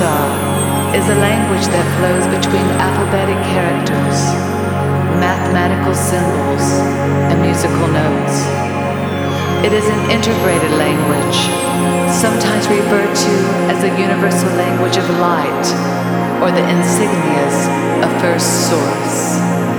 Sinsar is a language that flows between alphabetic characters, mathematical symbols, and musical notes. It is an integrated language, sometimes referred to as the universal language of light or the insignias of First Source.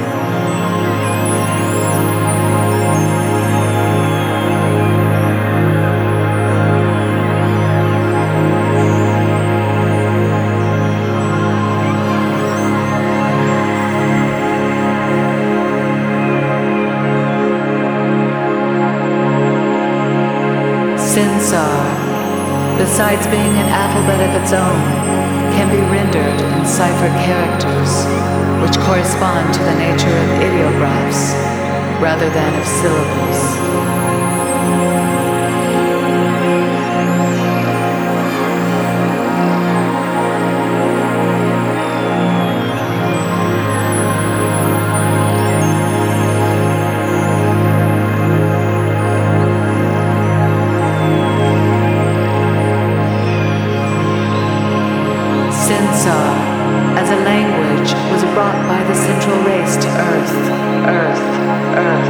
Sinsar, besides being an alphabet of its own, can be rendered in cipher characters, which correspond to the nature of ideographs rather than of syllables. Sinsar, as a language, was brought by the central race to Earth, Earth, Earth.